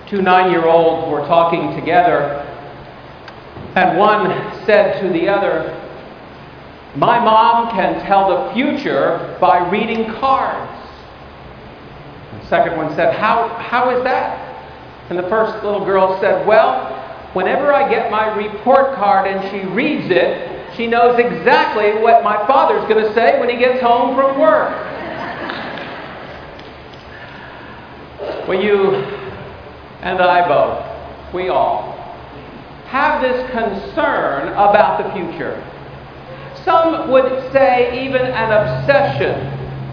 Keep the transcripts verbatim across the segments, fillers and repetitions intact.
Two nine-year-olds were talking together, and one said to the other, "My mom can tell the future by reading cards." The second one said, how, how is that? And the first little girl said, "Well, whenever I get my report card and she reads it, she knows exactly what my father's going to say when he gets home from work." Well, you and I both, we all, have this concern about the future. Some would say even an obsession.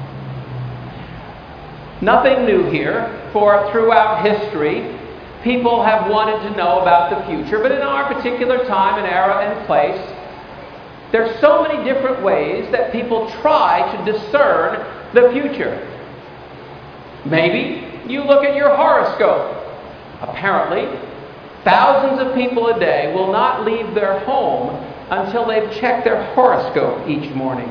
Nothing new here, for throughout history, people have wanted to know about the future. But in our particular time and era and place, there's so many different ways that people try to discern the future. Maybe you look at your horoscope. Apparently, thousands of people a day will not leave their home until they've checked their horoscope each morning.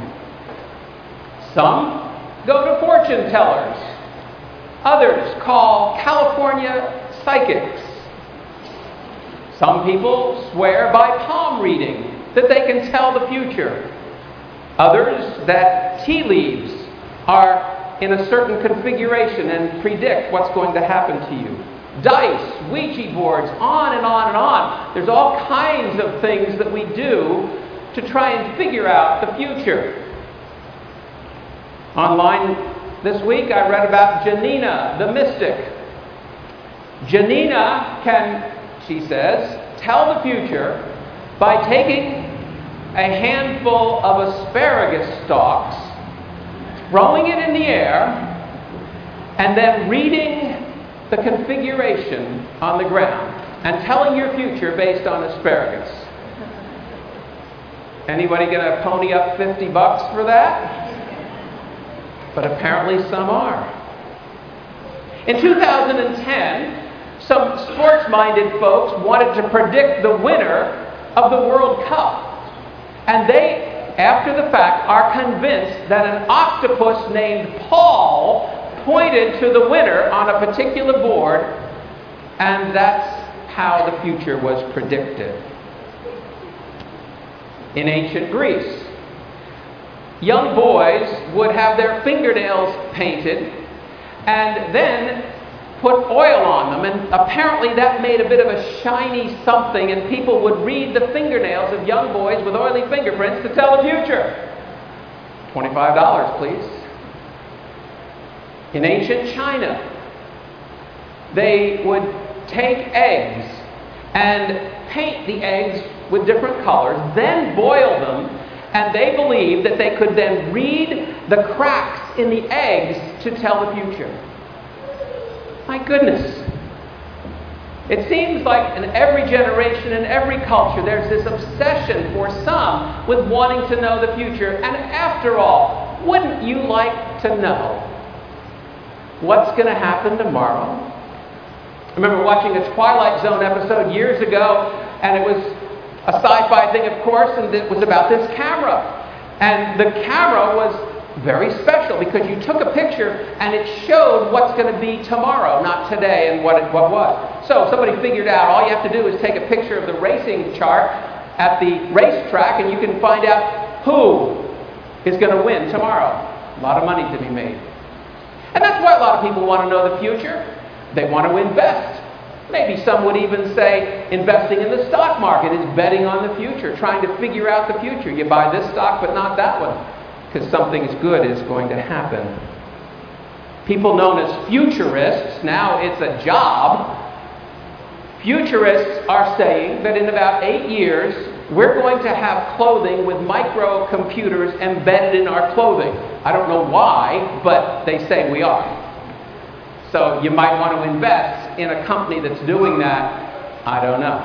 Some go to fortune tellers. Others call California psychics. Some people swear by palm reading that they can tell the future. Others that tea leaves are in a certain configuration and predict what's going to happen to you. Dice, Ouija boards, on and on and on. There's all kinds of things that we do to try and figure out the future. Online this week I read about Janina, the mystic. Janina can, she says, tell the future by taking a handful of asparagus stalks, throwing it in the air, and then reading the configuration on the ground and telling your future based on asparagus. Anybody gonna pony up fifty bucks for that? But apparently some are. In two thousand ten, some sports-minded folks wanted to predict the winner of the World Cup. And they, after the fact, are convinced that an octopus named Paul pointed to the winner on a particular board, and that's how the future was predicted. In ancient Greece, young boys would have their fingernails painted and then put oil on them, and apparently that made a bit of a shiny something, and people would read the fingernails of young boys with oily fingerprints to tell the future. twenty-five dollars, please. In ancient China, they would take eggs and paint the eggs with different colors, then boil them, and they believed that they could then read the cracks in the eggs to tell the future. My goodness. It seems like in every generation, in every culture, there's this obsession for some with wanting to know the future. And after all, wouldn't you like to know what's going to happen tomorrow? I remember watching a Twilight Zone episode years ago, and it was a sci-fi thing, of course, and it was about this camera. And the camera was very special because you took a picture and it showed what's going to be tomorrow, not today, and what it what was. So somebody figured out all you have to do is take a picture of the racing chart at the racetrack, and you can find out who is going to win tomorrow. A lot of money to be made. And that's why a lot of people want to know the future. They want to invest. Maybe some would even say investing in the stock market is betting on the future, trying to figure out the future. You buy this stock but not that one because something good is going to happen. People known as futurists, now it's a job. Futurists are saying that in about eight years, we're going to have clothing with microcomputers embedded in our clothing. I don't know why, but they say we are. So you might want to invest in a company that's doing that. I don't know.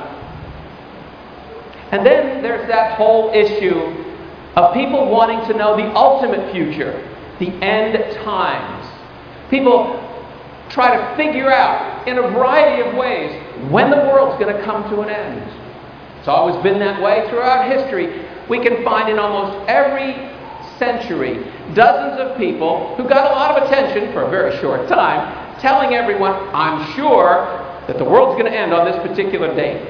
And then there's that whole issue of people wanting to know the ultimate future, the end times. People try to figure out in a variety of ways when the world's going to come to an end. It's always been that way throughout history. We can find in almost every century dozens of people who got a lot of attention for a very short time telling everyone, I'm sure that the world's going to end on this particular date.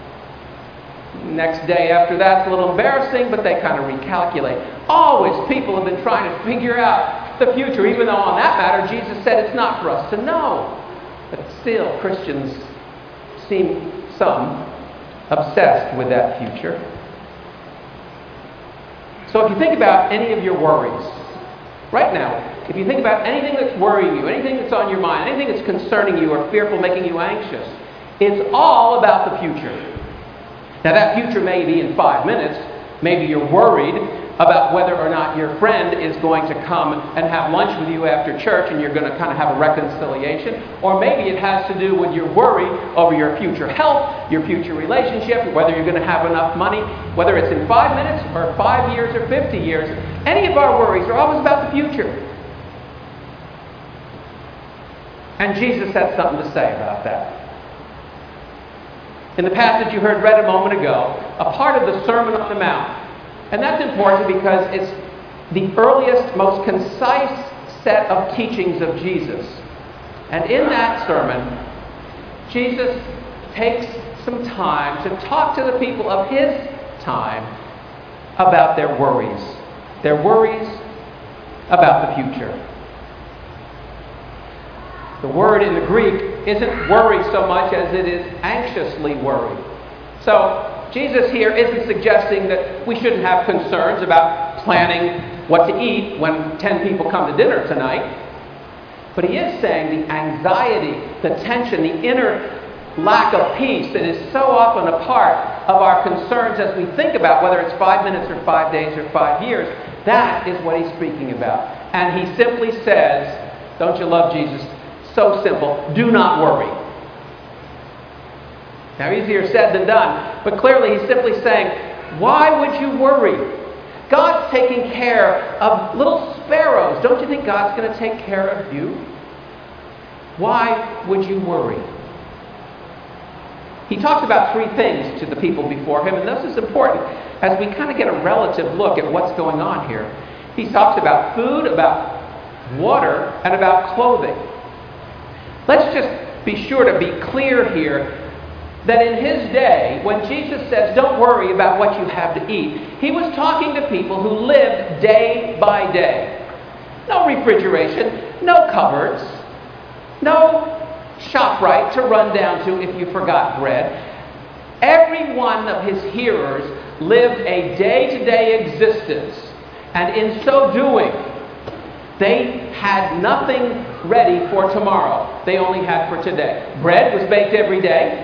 Next day after that's a little embarrassing, but they kind of recalculate. Always people have been trying to figure out the future, even though on that matter Jesus said it's not for us to know. But still, Christians seem some obsessed with that future. So if you think about any of your worries, right now, if you think about anything that's worrying you, anything that's on your mind, anything that's concerning you or fearful, making you anxious, it's all about the future. Now that future may be in five minutes. Maybe you're worried about whether or not your friend is going to come and have lunch with you after church and you're going to kind of have a reconciliation. Or maybe it has to do with your worry over your future health, your future relationship, whether you're going to have enough money, whether it's in five minutes or five years or fifty years. Any of our worries are always about the future. And Jesus had something to say about that. In the passage you heard read a moment ago, a part of the Sermon on the Mount. And that's important because it's the earliest, most concise set of teachings of Jesus. And in that sermon, Jesus takes some time to talk to the people of his time about their worries. Their worries about the future. The word in the Greek isn't worry so much as it is anxiously worried. So, Jesus here isn't suggesting that we shouldn't have concerns about planning what to eat when ten people come to dinner tonight. But he is saying the anxiety, the tension, the inner lack of peace that is so often a part of our concerns as we think about whether it's five minutes or five days or five years, that is what he's speaking about. And he simply says, don't you love Jesus? So simple, do not worry. Now, easier said than done, but clearly he's simply saying, why would you worry? God's taking care of little sparrows. Don't you think God's going to take care of you? Why would you worry? He talks about three things to the people before him, and this is important as we kind of get a relative look at what's going on here. He talks about food, about water, and about clothing. Let's just be sure to be clear here that in his day, when Jesus says, don't worry about what you have to eat, he was talking to people who lived day by day. No refrigeration, no cupboards, no ShopRite to run down to if you forgot bread. Every one of his hearers lived a day-to-day existence, and in so doing, they had nothing ready for tomorrow. They only had for today. Bread was baked every day.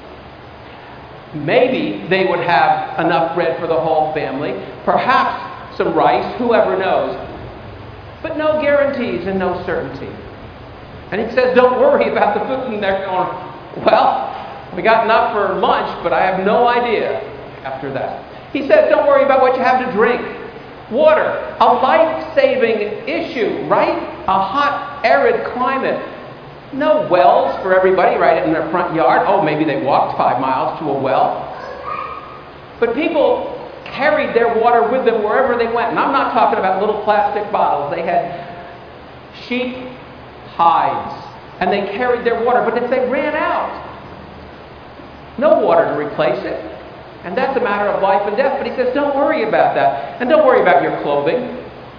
Maybe they would have enough bread for the whole family. Perhaps some rice, whoever knows. But no guarantees and no certainty. And he says, don't worry about the food. And they're going, well, we got enough for lunch, but I have no idea after that. He says, don't worry about what you have to drink. Water, a life-saving issue, right? A hot, arid climate. No wells for everybody right in their front yard. Oh, maybe they walked five miles to a well. But people carried their water with them wherever they went. And I'm not talking about little plastic bottles. They had sheep hides. And they carried their water. But if they ran out, no water to replace it. And that's a matter of life and death. But he says, don't worry about that. And don't worry about your clothing.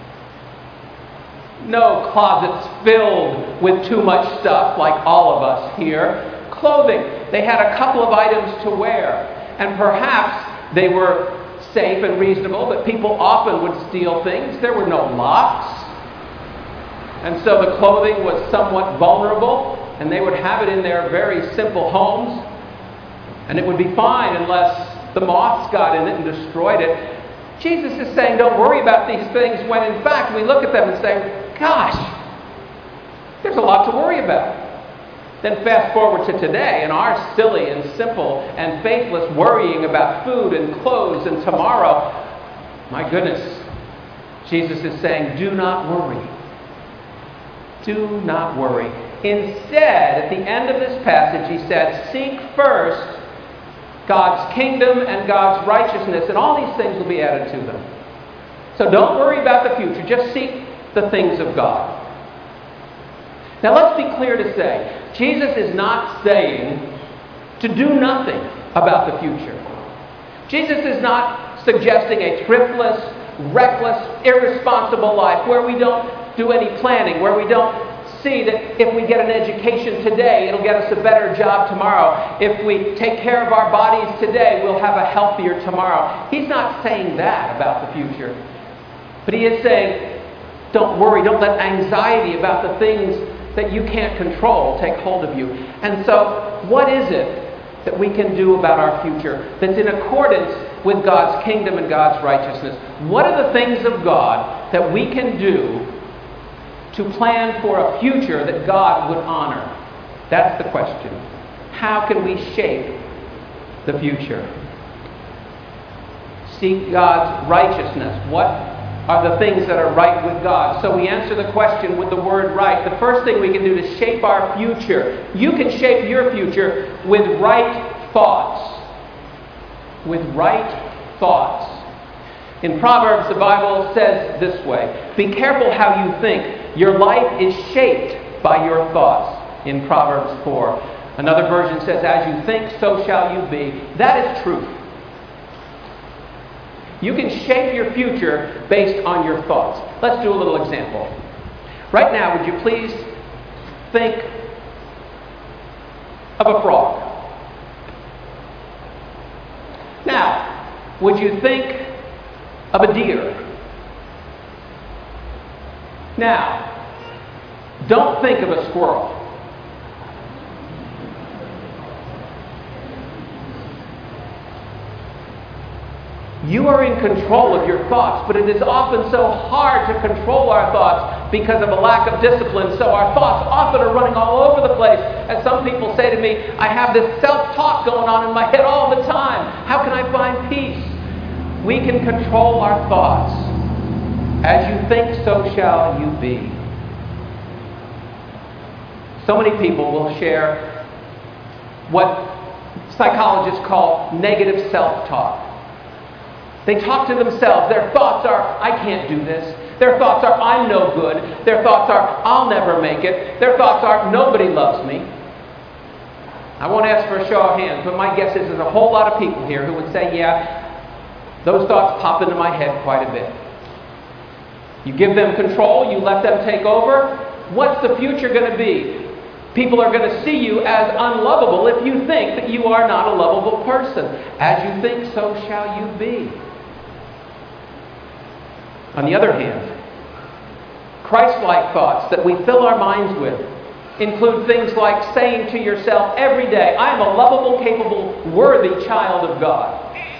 No closets filled with too much stuff like all of us here. Clothing. They had a couple of items to wear. And perhaps they were safe and reasonable, but people often would steal things. There were no locks. And so the clothing was somewhat vulnerable, and they would have it in their very simple homes. And it would be fine unless the moths got in it and destroyed it. Jesus is saying, don't worry about these things, when in fact we look at them and say, gosh, there's a lot to worry about. Then fast forward to today, and our silly and simple and faithless worrying about food and clothes and tomorrow. My goodness, Jesus is saying, do not worry. Do not worry. Instead, at the end of this passage, he said, seek first God's kingdom and God's righteousness, and all these things will be added to them. So don't worry about the future. Just seek the things of God. Now let's be clear to say, Jesus is not saying to do nothing about the future. Jesus is not suggesting a thriftless, reckless, irresponsible life where we don't do any planning, where we don't see that if we get an education today, it'll get us a better job tomorrow. If we take care of our bodies today, we'll have a healthier tomorrow. He's not saying that about the future. But he is saying, don't worry, don't let anxiety about the things that you can't control take hold of you. And so, what is it that we can do about our future that's in accordance with God's kingdom and God's righteousness? What are the things of God that we can do to plan for a future that God would honor? That's the question. How can we shape the future? Seek God's righteousness. What are the things that are right with God? So we answer the question with the word right. The first thing we can do to shape our future. You can shape your future with right thoughts. With right thoughts. In Proverbs, the Bible says this way, be careful how you think. Your life is shaped by your thoughts. In Proverbs four. Another version says, as you think, so shall you be. That is truth. You can shape your future based on your thoughts. Let's do a little example. Right now, would you please think of a frog? Now, would you think of a deer? Now, don't think of a squirrel. You are in control of your thoughts, but it is often so hard to control our thoughts because of a lack of discipline. So our thoughts often are running all over the place. As some people say to me, I have this self-talk going on in my head all the time. How can I find peace? We can control our thoughts. As you think, so shall you be. So many people will share what psychologists call negative self-talk. They talk to themselves. Their thoughts are, I can't do this. Their thoughts are, I'm no good. Their thoughts are, I'll never make it. Their thoughts are, nobody loves me. I won't ask for a show of hands, but my guess is there's a whole lot of people here who would say, yeah, those thoughts pop into my head quite a bit. You give them control, you let them take over. What's the future going to be? People are going to see you as unlovable if you think that you are not a lovable person. As you think, so shall you be. On the other hand, Christ-like thoughts that we fill our minds with include things like saying to yourself every day, I am a lovable, capable, worthy child of God.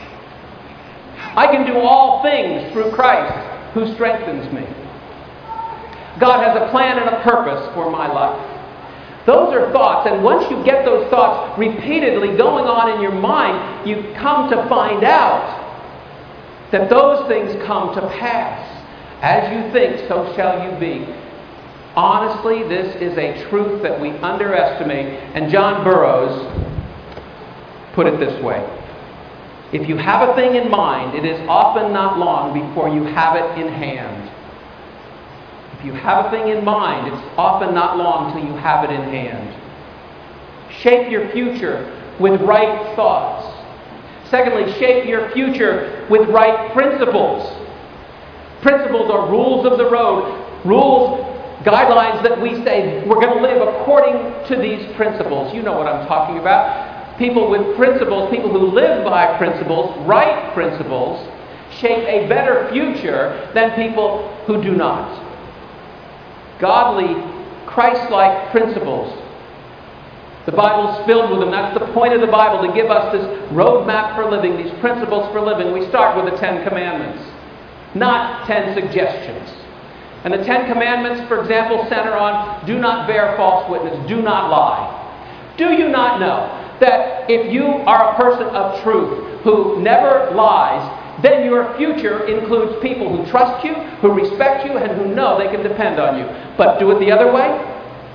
I can do all things through Christ who strengthens me. God has a plan and a purpose for my life. Those are thoughts, and once you get those thoughts repeatedly going on in your mind, you come to find out that those things come to pass. As you think, so shall you be. Honestly, this is a truth that we underestimate, and John Burroughs put it this way. If you have a thing in mind, it is often not long before you have it in hand. If you have a thing in mind, it's often not long till you have it in hand. Shape your future with right thoughts. Secondly, shape your future with right principles. Principles are rules of the road, rules, guidelines that we say we're going to live according to these principles. You know what I'm talking about. People with principles, people who live by principles, right principles, shape a better future than people who do not. Godly, Christ-like principles. The Bible's filled with them. That's the point of the Bible, to give us this roadmap for living, these principles for living. We start with the Ten Commandments, not ten suggestions. And the Ten Commandments, for example, center on do not bear false witness, do not lie. Do you not know that if you are a person of truth who never lies, then your future includes people who trust you, who respect you, and who know they can depend on you. But do it the other way.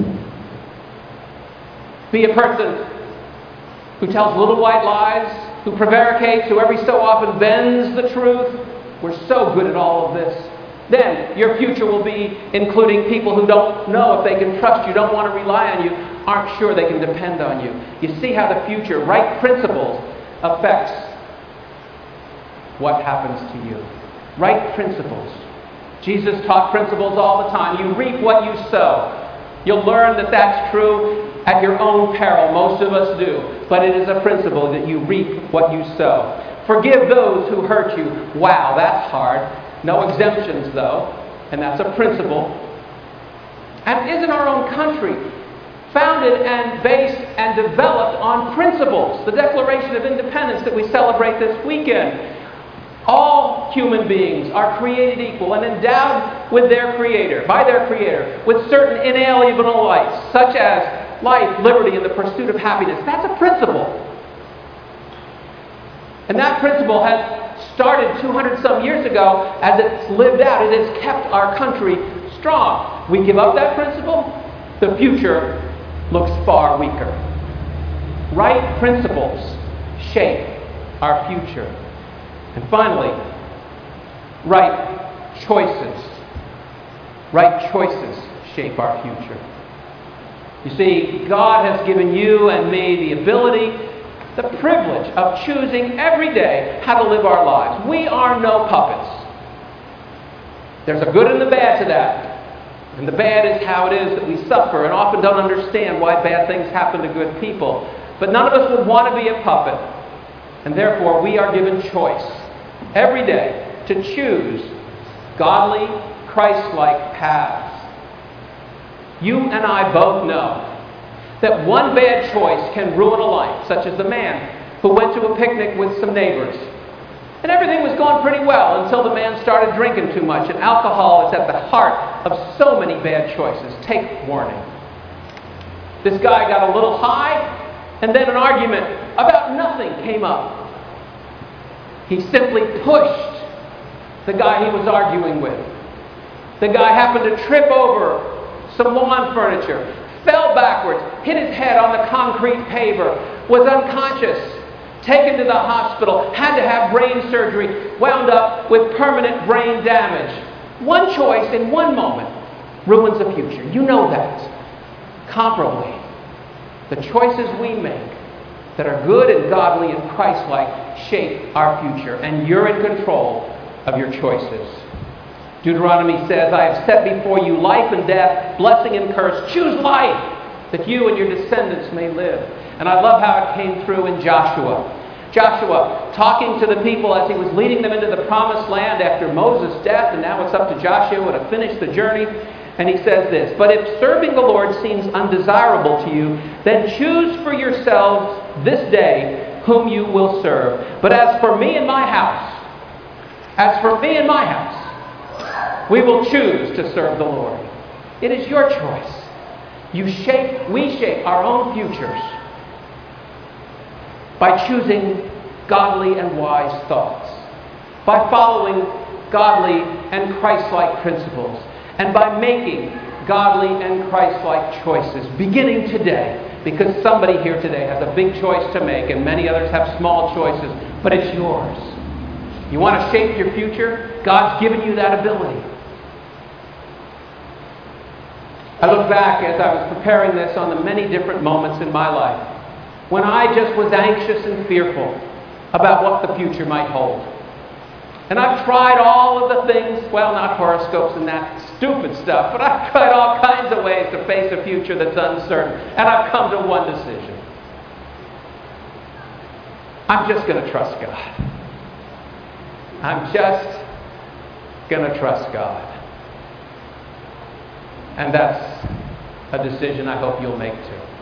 Be a person who tells little white lies, who prevaricates, who every so often bends the truth. We're so good at all of this. Then your future will be including people who don't know if they can trust you, don't want to rely on you. aren't sure they can depend on you. You see how the future, right principles, affects what happens to you. Right principles. Jesus taught principles all the time. You reap what you sow. You'll learn that that's true at your own peril. Most of us do. But it is a principle that you reap what you sow. Forgive those who hurt you. Wow, that's hard. No exemptions, though. And that's a principle. And isn't our own country founded and based and developed on principles? The Declaration of Independence that we celebrate this weekend. All human beings are created equal and endowed with their Creator, by their Creator, with certain inalienable rights, such as life, liberty, and the pursuit of happiness. That's a principle. And that principle has started two hundred some years ago. As it's lived out, it has kept our country strong. We give up that principle, the future looks far weaker. Right principles shape our future. And finally, right choices. Right choices shape our future. You see, God has given you and me the ability, the privilege of choosing every day how to live our lives. We are no puppets. There's a good and the bad to that. And the bad is how it is that we suffer and often don't understand why bad things happen to good people. But none of us would want to be a puppet. And therefore, we are given choice every day to choose godly, Christ-like paths. You and I both know that one bad choice can ruin a life, such as the man who went to a picnic with some neighbors. And everything was going pretty well until the man started drinking too much. And alcohol is at the heart of so many bad choices. Take warning. This guy got a little high, and then an argument about nothing came up. He simply pushed the guy he was arguing with. The guy happened to trip over some lawn furniture, fell backwards, hit his head on the concrete paver, was unconscious, taken to the hospital, had to have brain surgery, wound up with permanent brain damage. One choice in one moment ruins the future. You know that. Comparably, the choices we make that are good and godly and Christ-like shape our future, and you're in control of your choices. Deuteronomy says, I have set before you life and death, blessing and curse. Choose life, that you and your descendants may live. And I love how it came through in Joshua. Joshua talking to the people as he was leading them into the promised land after Moses' death, and now it's up to Joshua to finish the journey. And he says this, but if serving the Lord seems undesirable to you, then choose for yourselves this day whom you will serve. But as for me and my house, as for me and my house, we will choose to serve the Lord. It is your choice. You shape, we shape our own futures by choosing godly and wise thoughts, by following godly and Christ-like principles, and by making godly and Christ-like choices, beginning today, because somebody here today has a big choice to make, and many others have small choices, but it's yours. You want to shape your future? God's given you that ability. I look back as I was preparing this on the many different moments in my life when I just was anxious and fearful about what the future might hold. And I've tried all of the things, well, not horoscopes and that stupid stuff, but I've tried all kinds of ways to face a future that's uncertain. And I've come to one decision. I'm just going to trust God. I'm just going to trust God. And that's a decision I hope you'll make too.